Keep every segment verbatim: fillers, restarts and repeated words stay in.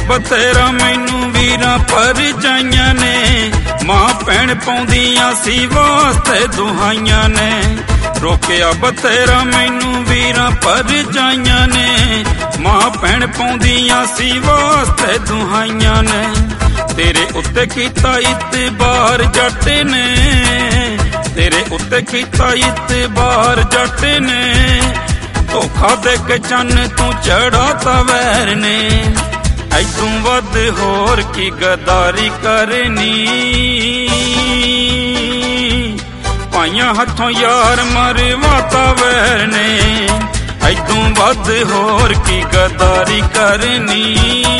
ਬਥੇਰਾ ਮੈਨੂੰ ਵੀਰਾਂ ਭਰਜਾਈਆਂ ਨੇ, ਮਾਂ ਭੈਣ ਪਾਉਂਦੀਆਂ ਸੀ ਵਾਸਤੇ ਦੁਹਾਈਆਂ ਨੇ। ਰੋਕਿਆ ਬਥੇਰਾ ਮੈਨੂੰ ਵੀਰਾਂ ਭਰਜਾਈਆਂ ਨੇ, ਮਾਂ ਭੈਣ ਪਾਉਂਦੀਆਂ ਸੀ ਵਾਸਤੇ ਦੁਹਾਈਆਂ ਨੇ। ਤੇਰੇ ਉੱਤੇ ਕੀਤਾ ਇਤਬਾਰ ਜੱਟ ਨੇ, ਤੇਰੇ ਉੱਤੇ ਕੀਤਾ ਇਤਬਾਰ ਜੱਟ ਨੇ। ਧੋਖਾ ਦੇ ਕੇ ਚੰਨ ਤੂੰ ਚੜਾਤਾ ਵੈਰ ਨੇ, ਐਦੋਂ ਵੱਧ ਹੋਰ ਕੀ ਗਦਾਰੀ ਕਰਨੀ। ਪਾਈਆਂ ਹੱਥੋਂ ਯਾਰ ਮਰਵਾਤਾ ਵੈਰ ਨੇ, ਐਦੋਂ ਵੱਧ ਹੋਰ ਕੀ ਗਦਾਰੀ ਕਰਨੀ।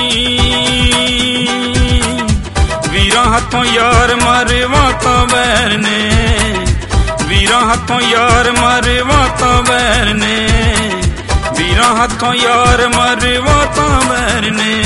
ਵੀਰਾਂ ਹੱਥੋਂ ਯਾਰ ਮਰਵਾਤਾ ਵੈਰ ਨੇ, ਵੀਰਾਂ ਹੱਥੋਂ ਯਾਰ ਮਰਵਾਤਾ ਵੈਰ ਨੇ, ਵੀਰਾਂ ਹੱਥੋਂ ਯਾਰ ਮਰਵਾਤਾ ਵੈਰ ਨੇ।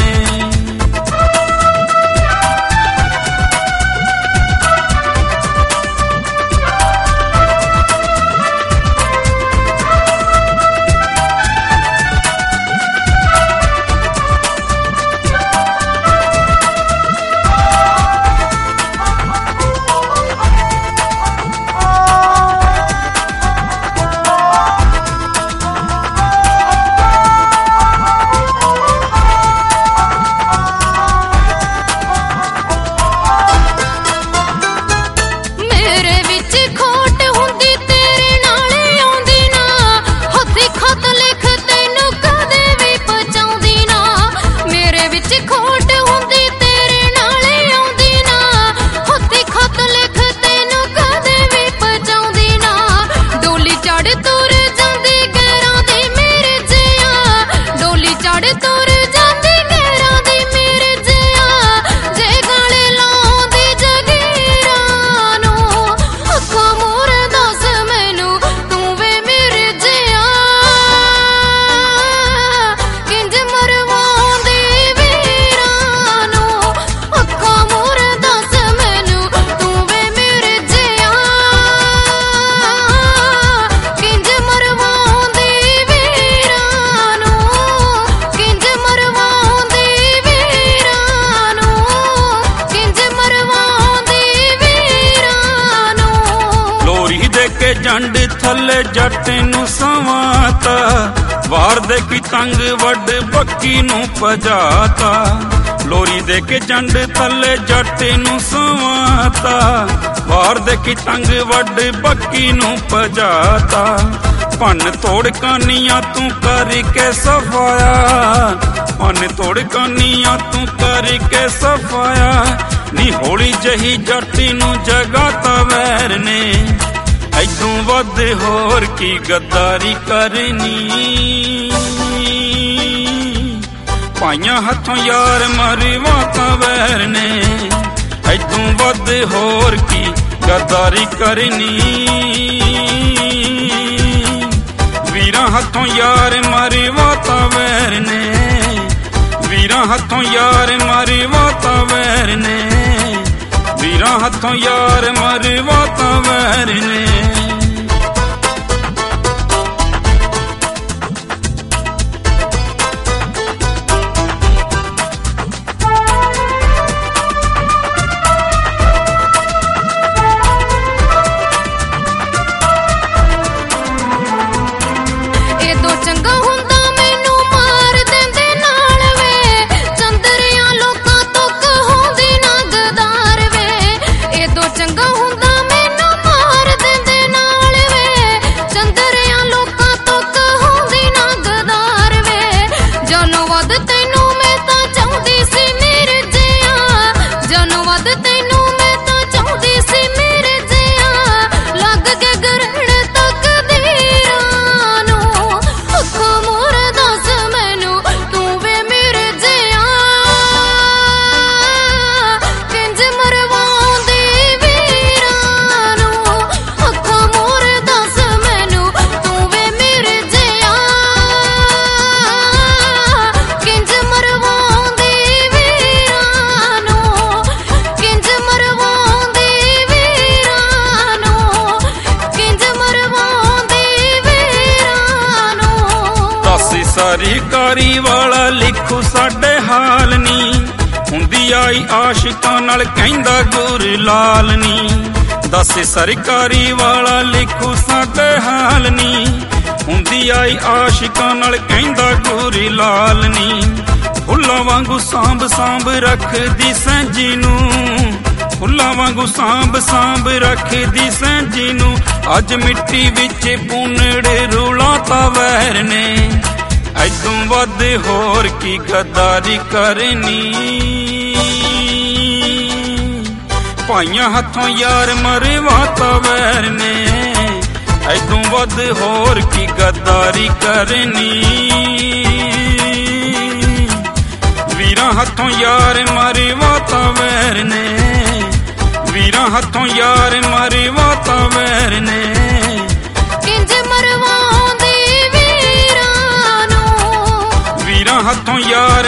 ਜੰਡ ਥੱਲੇ ਜੱਟ ਨੂੰ ਸਵਾਤਾ, ਵਾਰ ਦੇ ਕੀ ਤੰਗ ਵੱਡ ਬੱਕੀ ਨੂੰ ਭਜਾਤਾ। ਲੋਰੀ ਦੇ ਕੇ ਜੰਡ ਥੱਲੇ ਜੱਟ ਨੂੰ ਸਵਾਤਾ, ਵਾਰ ਦੇ ਕੀ ਤੰਗ ਵੱਡ ਬੱਕੀ ਨੂੰ ਭਜਾਤਾ। ਭੰਨ ਤੋੜ ਕਾਨੀਆਂ ਤੂੰ ਕਰਕੇ ਸਫਾਇਆ, ਭੰਨ ਤੋੜ ਕਾਨੀਆਂ ਤੂੰ ਕਰਕੇ ਸਫਾਇਆ। ਨੀ ਹੌਲੀ ਜਹੀ ਜੱਟ ਨੂੰ ਜਗਾਤਾ ਵੈਰ ਨੇ, ਐਦੋਂ ਵੱਧ ਹੋਰ ਕੀ ਗਦਾਰੀ ਕਰਨੀ। ਪਾਈਆਂ ਹੱਥੋਂ ਯਾਰ ਮਰਵਾਤਾ ਵੈਰ ਨੇ, ਐਦੋਂ ਵੱਧ ਹੋਰ ਕੀ ਗਦਾਰੀ ਕਰਨੀ। ਵੀਰਾਂ ਹੱਥੋਂ ਯਾਰ ਮਰਵਾਤਾ ਵੈਰ ਨੇ, ਵੀਰਾਂ ਹੱਥੋਂ ਯਾਰ ਮਰਵਾਤਾ ਵੈਰ ਨੇ, ਵੀਰਾਂ ਹੱਥੋਂ ਯਾਰ ਮਰਵਾਤਾ ਵੈਰ ਨੇ। ਚੰਗਾ ਹੁੰਦਾ ਮੈਨੂੰ ਮਾਰ ਦਿੰਦੇ ਨਾਲ ਵੇ, ਚੰਦਰਿਆਂ ਲੋਕਾਂ ਤੋਂ ਕਹਾਉਂਦੀ ਨਾ ਗਦਾਰ ਵੇ। ਇਹ ਤੋਂ ਚੰਗਾ ਹੁੰਦਾ ਮੈਨੂੰ ਮਾਰ ਦਿੰਦੇ ਨਾਲ ਸਰਕਾਰੀ ਵਾਲਾ ਲਿਖੂ ਸਾਡੇ ਹਾਲ ਨੀ, ਹੁੰਦੀ ਆਈ ਆਸ਼ਿਕਾਂ ਨਾਲ ਕਹਿੰਦਾ ਗੁਰ ਲਾਲ ਨੀ। ਦੱਸ ਸਰਕਾਰੀ ਵਾਲਾ ਲਿਖੂ ਸਾਡੇ ਹਾਲ ਨੀ, ਹੁੰਦੀ ਆਈ ਆਸ਼ਿਕਾਂ ਨਾਲ ਕਹਿੰਦਾ ਗੁਰ ਲਾਲ ਨੀ। ਫੁੱਲਾਂ ਵਾਂਗੂ ਸਾਂਭ ਸਾਂਭ ਰੱਖਦੀ ਸੈਂਜੀ ਨੂੰ, ਫੁੱਲਾਂ ਵਾਂਗੂ ਸਾਂਭ ਸਾਂਭ ਰੱਖਦੀ ਸੈਂਜੀ ਨੂੰ। ਅੱਜ ਮਿੱਟੀ ਵਿੱਚ ਪੂਨੜੇ ਰੋਲਾਂ ਤਾਂ ਵੈਰ ਨੇ, ਐਦੋਂ ਵੱਧ ਹੋਰ ਕੀ ਗੱਦਾਰੀ ਕਰਨੀ। ਭਾਈਆਂ ਹੱਥੋਂ ਯਾਰ ਮਰਵਾ ਤਾਂ ਵੈਰ ਨੇ, ਐਦੋਂ ਵੱਧ ਹੋਰ ਕੀ ਗੱਦਾਰੀ ਕਰਨੀ। ਵੀਰਾਂ ਹੱਥੋਂ ਯਾਰ ਮਰਵਾ ਤਾਂ ਵੈਰ ਨੇ, ਵੀਰਾਂ ਹੱਥੋਂ ਯਾਰ ਮਰਵਾ ਤਾਂ ਵੈਰ ਨੇ। ਕਿੰਜ ਮਰਵਾਉਂਦੇ ਵੀਰਾਂ ਨੂੰ, ਵੀਰਾਂ ਹੱਥੋਂ ਯਾਰ